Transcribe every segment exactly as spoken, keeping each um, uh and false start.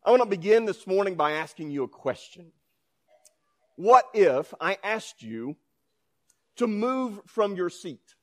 I want to begin this morning by asking you a question. What if I asked you to move from your seat?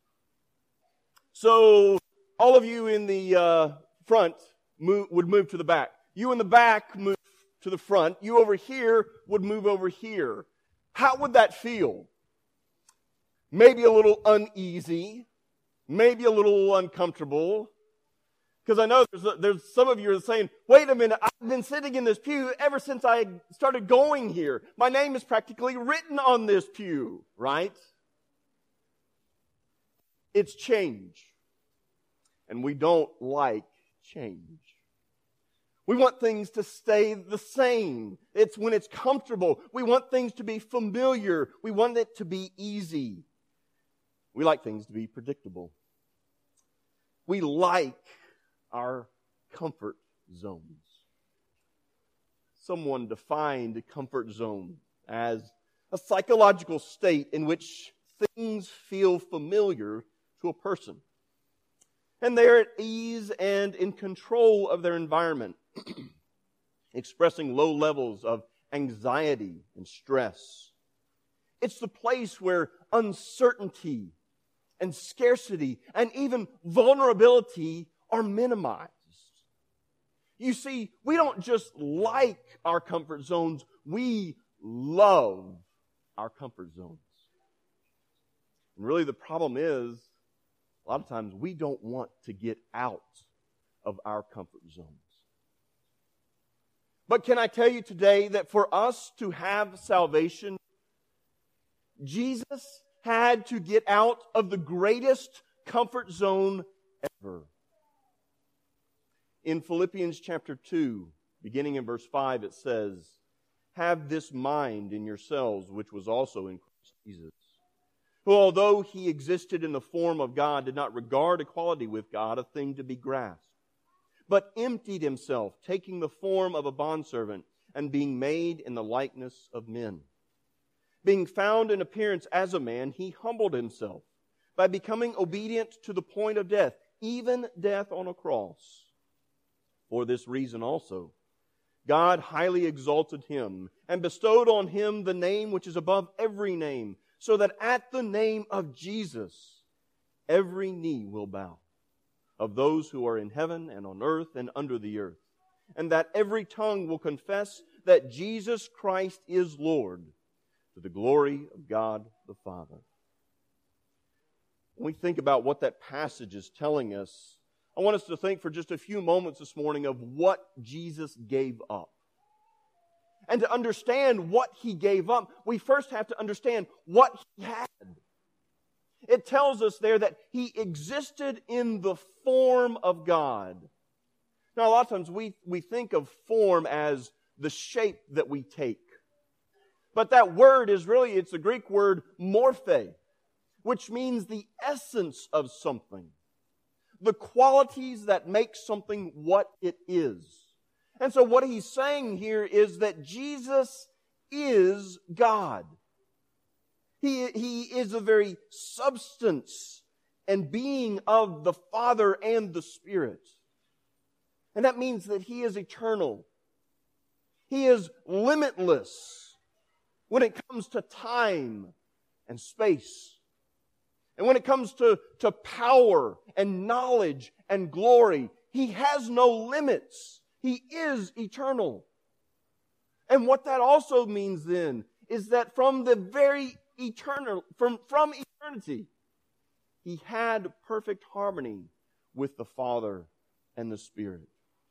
So all of you in the uh, front move, would move to the back. You in the back move to the front. You over here would move over here. How would that feel? Maybe a little uneasy, maybe a little uncomfortable. Because I know there's, there's some of you are saying, wait a minute, I've been sitting in this pew ever since I started going here. My name is practically written on this pew, right? It's change. And we don't like change. We want things to stay the same. It's when it's comfortable. We want things to be familiar. We want it to be easy. We like things to be predictable. We like our comfort zones. Someone defined a comfort zone as a psychological state in which things feel familiar to a person. And they're at ease and in control of their environment, expressing low levels of anxiety and stress. It's the place where uncertainty and scarcity and even vulnerability are minimized. You see, we don't just like our comfort zones, we love our comfort zones. And really the problem is, a lot of times we don't want to get out of our comfort zones. But can I tell you today that for us to have salvation, Jesus had to get out of the greatest comfort zone ever. In Philippians chapter two, beginning in verse five, it says, "Have this mind in yourselves, which was also in Christ Jesus, who although he existed in the form of God, did not regard equality with God a thing to be grasped, but emptied himself, taking the form of a bondservant, and being made in the likeness of men. Being found in appearance as a man, he humbled himself by becoming obedient to the point of death, even death on a cross. For this reason also, God highly exalted him and bestowed on him the name which is above every name, so that at the name of Jesus every knee will bow, of those who are in heaven and on earth and under the earth, and that every tongue will confess that Jesus Christ is Lord, to the glory of God the Father." When we think about what that passage is telling us, I want us to think for just a few moments this morning of what Jesus gave up. And to understand what He gave up, we first have to understand what He had. It tells us there that He existed in the form of God. Now, a lot of times we, we think of form as the shape that we take. But that word is really, it's the Greek word morphe, which means the essence of something. The qualities that make something what it is. And so what he's saying here is that Jesus is God. He, he is the very substance and being of the Father and the Spirit. And that means that He is eternal. He is limitless when it comes to time and space. And when it comes to, to power and knowledge and glory, He has no limits. He is eternal. And what that also means then is that from the very eternal, from, from eternity, He had perfect harmony with the Father and the Spirit.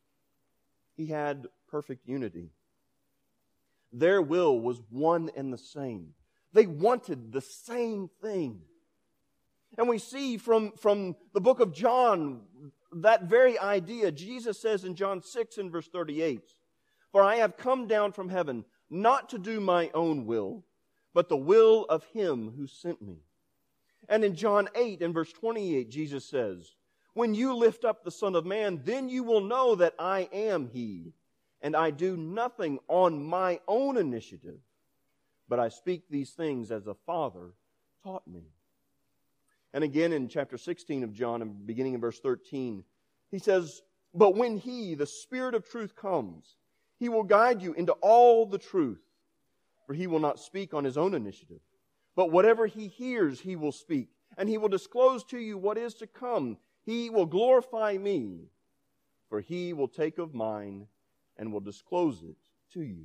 He had perfect unity. Their will was one and the same. They wanted the same thing. And we see from, from the book of John that very idea. Jesus says in John six and verse thirty-eight, "For I have come down from heaven not to do my own will, but the will of Him who sent me." And in John eight and verse twenty-eight, Jesus says, "When you lift up the Son of Man, then you will know that I am He, and I do nothing on my own initiative, but I speak these things as the Father taught me." And again in chapter sixteen of John, beginning in verse thirteen, He says, "But when He, the Spirit of truth, comes, He will guide you into all the truth, for He will not speak on His own initiative. But whatever He hears, He will speak, and He will disclose to you what is to come. He will glorify Me, for He will take of mine and will disclose it to you.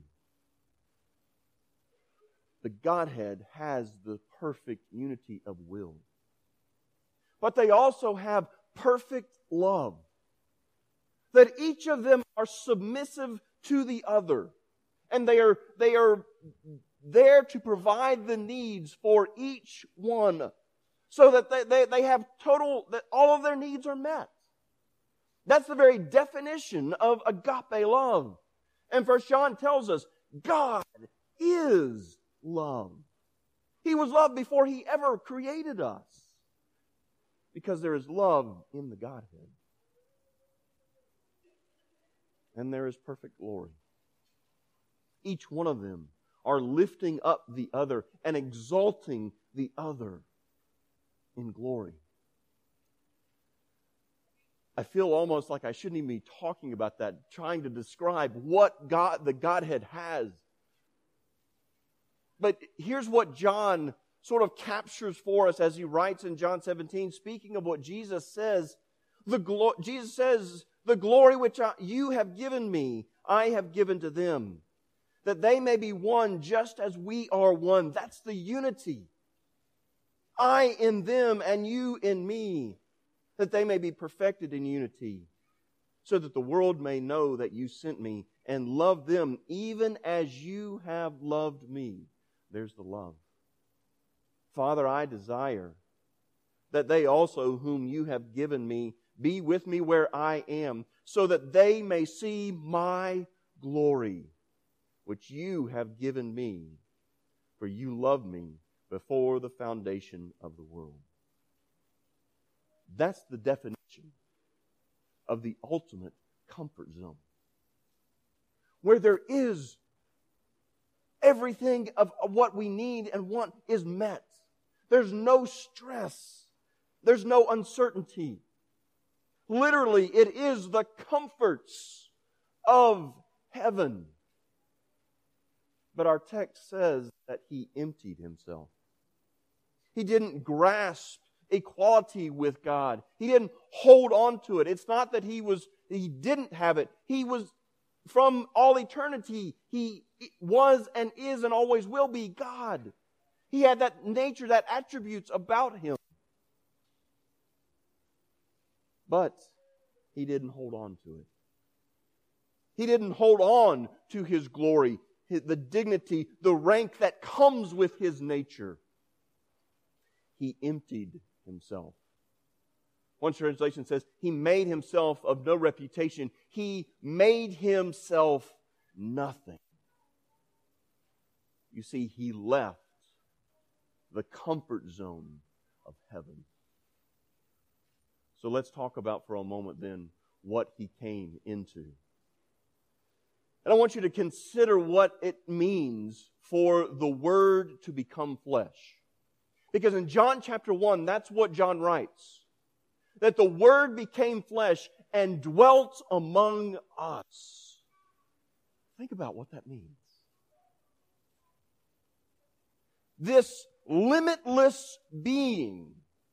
The Godhead has the perfect unity of will. But they also have perfect love. That each of them are submissive to the other. And they are, they are there to provide the needs for each one. So that they, they, they have total, that all of their needs are met. That's the very definition of agape love. And First John tells us, God is love. He was love before He ever created us. Because there is love in the Godhead. And there is perfect glory. Each one of them are lifting up the other and exalting the other in glory. I feel almost like I shouldn't even be talking about that, trying to describe what God, the Godhead has. But here's what John sort of captures for us as he writes in John seventeen, speaking of what Jesus says. The glo- Jesus says, "The glory which I, you have given me, I have given to them, that they may be one just as we are one." That's the unity. I in them and you in me, that they may be perfected in unity, so that the world may know that you sent me and loved them even as you have loved me. There's the love. Father, I desire that they also whom you have given me be with me where I am, so that they may see my glory, which you have given me, for you loved me before the foundation of the world. That's the definition of the ultimate comfort zone, where there is everything of what we need and want is met. There's no stress. There's no uncertainty. Literally, it is the comforts of heaven. But our text says that He emptied Himself. He didn't grasp equality with God. He didn't hold on to it. It's not that He was, He didn't have it. He was, from all eternity, He was and is and always will be God. He had that nature, that attributes about Him. But He didn't hold on to it. He didn't hold on to His glory, the dignity, the rank that comes with His nature. He emptied Himself. One translation says, He made Himself of no reputation. He made Himself nothing. You see, He left the comfort zone of heaven. So let's talk about for a moment then what He came into. And I want you to consider what it means for the Word to become flesh. Because in John chapter one, that's what John writes. That the Word became flesh and dwelt among us. Think about what that means. This limitless being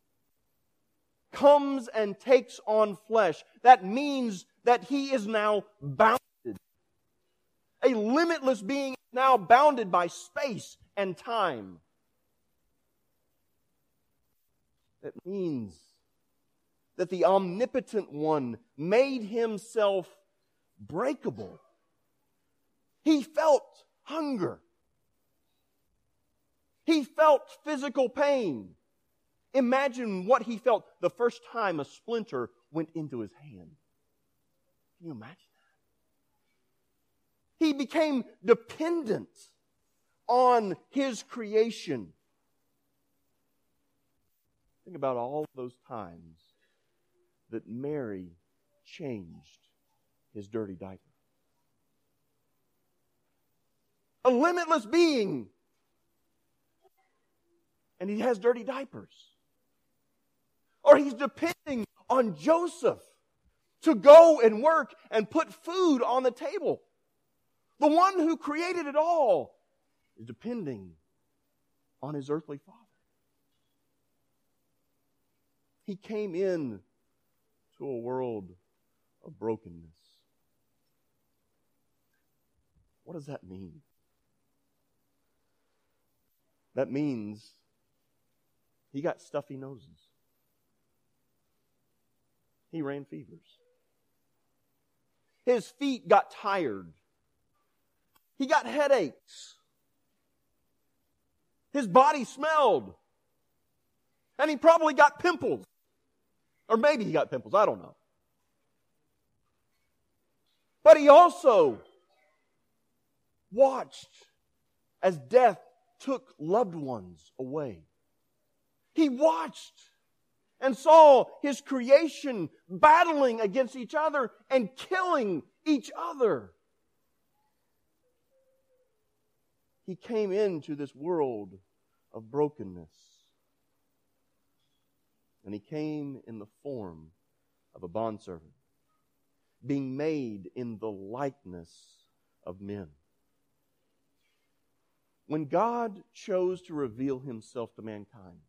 comes and takes on flesh. That means that He is now bounded. A limitless being is now bounded by space and time. That means that the omnipotent one made Himself breakable. He felt hunger. He felt physical pain. Imagine what He felt the first time a splinter went into His hand. Can you imagine that? He became dependent on His creation. Think about all those times that Mary changed His dirty diaper. A limitless being. And He has dirty diapers. Or He's depending on Joseph to go and work and put food on the table. The one who created it all is depending on His earthly Father. He came in to a world of brokenness. What does that mean? That means He got stuffy noses. He ran fevers. His feet got tired. He got headaches. His body smelled. And he probably got pimples. Or maybe he got pimples, I don't know. But he also watched as death took loved ones away. He watched and saw His creation battling against each other and killing each other. He came into this world of brokenness. And He came in the form of a bondservant, being made in the likeness of men. When God chose to reveal Himself to mankind,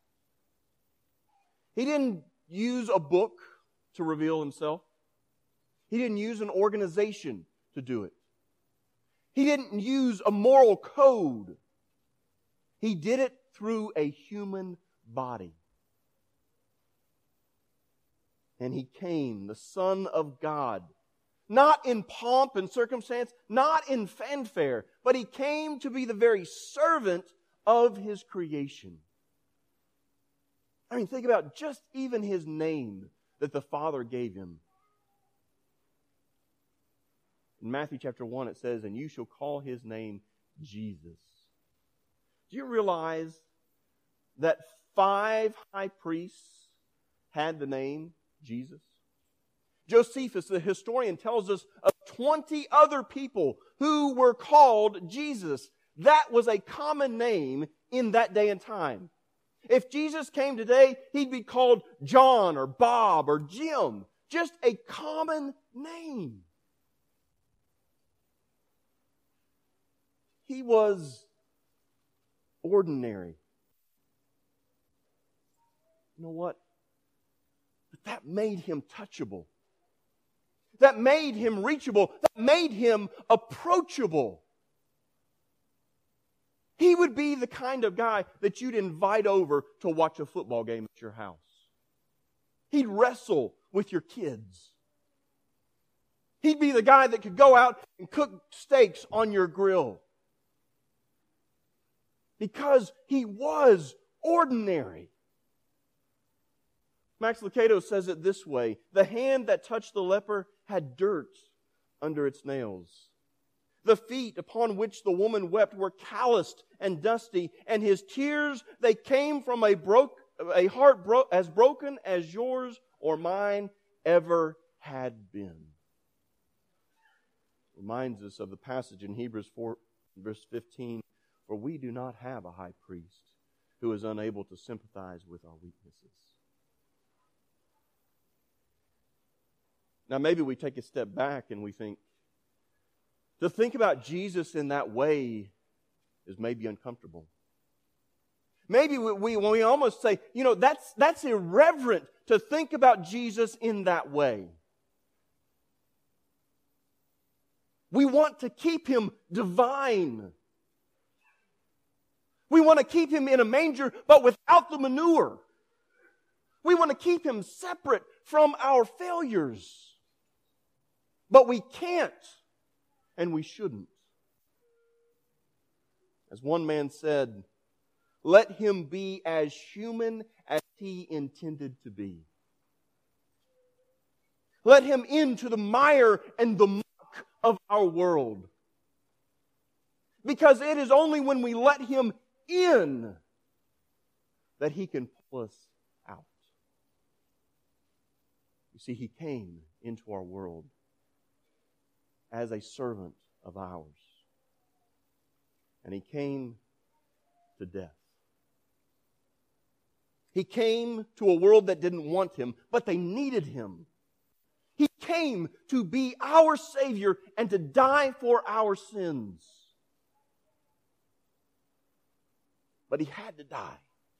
He didn't use a book to reveal Himself. He didn't use an organization to do it. He didn't use a moral code. He did it through a human body. And He came, the Son of God, not in pomp and circumstance, not in fanfare, but He came to be the very servant of His creation. I mean, think about just even His name that the Father gave Him. In Matthew chapter one it says, "And you shall call His name Jesus." Do you realize that five high priests had the name Jesus? Josephus, the historian, tells us of twenty other people who were called Jesus. That was a common name in that day and time. If Jesus came today, He'd be called John or Bob or Jim. Just a common name. He was ordinary. You know what? But that made Him touchable. That made Him reachable. That made Him approachable. He would be the kind of guy that you'd invite over to watch a football game at your house. He'd wrestle with your kids. He'd be the guy that could go out and cook steaks on your grill. Because He was ordinary. Max Lucado says it this way: the hand that touched the leper had dirt under its nails. The feet upon which the woman wept were calloused and dusty, and His tears, they came from a broke, a heart bro- as broken as yours or mine ever had been. Reminds us of the passage in Hebrews four, verse fifteen, "For we do not have a high priest who is unable to sympathize with our weaknesses." Now maybe we take a step back and we think, to think about Jesus in that way is maybe uncomfortable. Maybe we, we, we almost say, you know, that's, that's irreverent to think about Jesus in that way. We want to keep Him divine. We want to keep Him in a manger, but without the manure. We want to keep Him separate from our failures. But we can't. And we shouldn't. As one man said, let Him be as human as He intended to be. Let Him into the mire and the muck of our world. Because it is only when we let Him in that He can pull us out. You see, He came into our world as a servant of ours. And He came to death. He came to a world that didn't want Him, but they needed Him. He came to be our Savior and to die for our sins. But He had to die.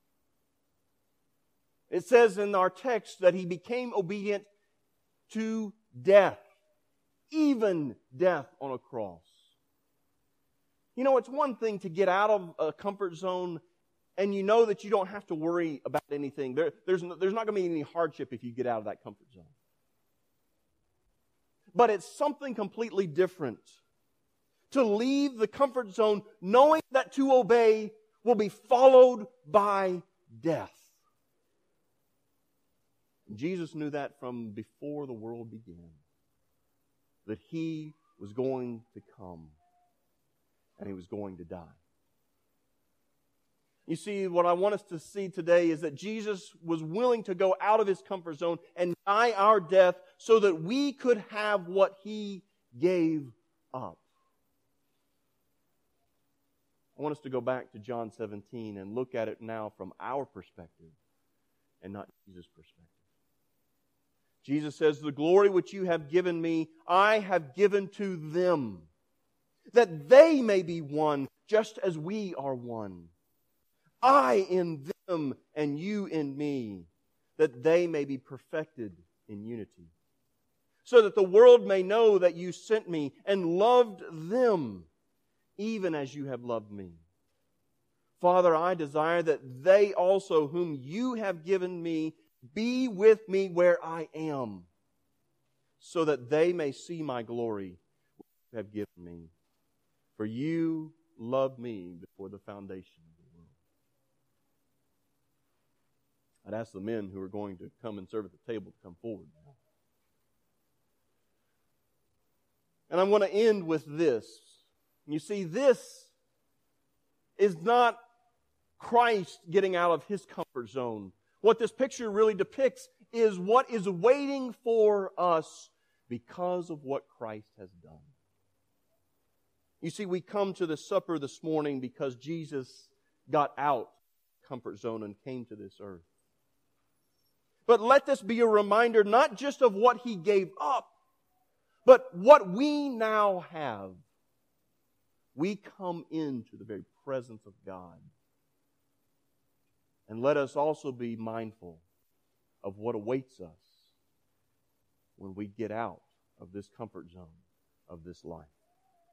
It says in our text that He became obedient to death, even death on a cross. You know, it's one thing to get out of a comfort zone and you know that you don't have to worry about anything. There, there's, no, there's not going to be any hardship if you get out of that comfort zone. But it's something completely different to leave the comfort zone knowing that to obey will be followed by death. Jesus knew that from before the world began, that He was going to come and He was going to die. You see, what I want us to see today is that Jesus was willing to go out of His comfort zone and die our death so that we could have what He gave up. I want us to go back to John seventeen and look at it now from our perspective and not Jesus' perspective. Jesus says, "The glory which you have given me, I have given to them, that they may be one, just as we are one. I in them and you in me, that they may be perfected in unity. So that the world may know that you sent me and loved them, even as you have loved me. Father, I desire that they also whom you have given me be with me where I am, so that they may see my glory which you have given me. For you loved me before the foundation of the world." I'd ask the men who are going to come and serve at the table to come forward now. And I'm going to end with this. You see, this is not Christ getting out of His comfort zone. What this picture really depicts is what is waiting for us because of what Christ has done. You see, we come to the supper this morning because Jesus got out of the comfort zone and came to this earth. But let this be a reminder not just of what He gave up, but what we now have. We come into the very presence of God. And let us also be mindful of what awaits us when we get out of this comfort zone of this life.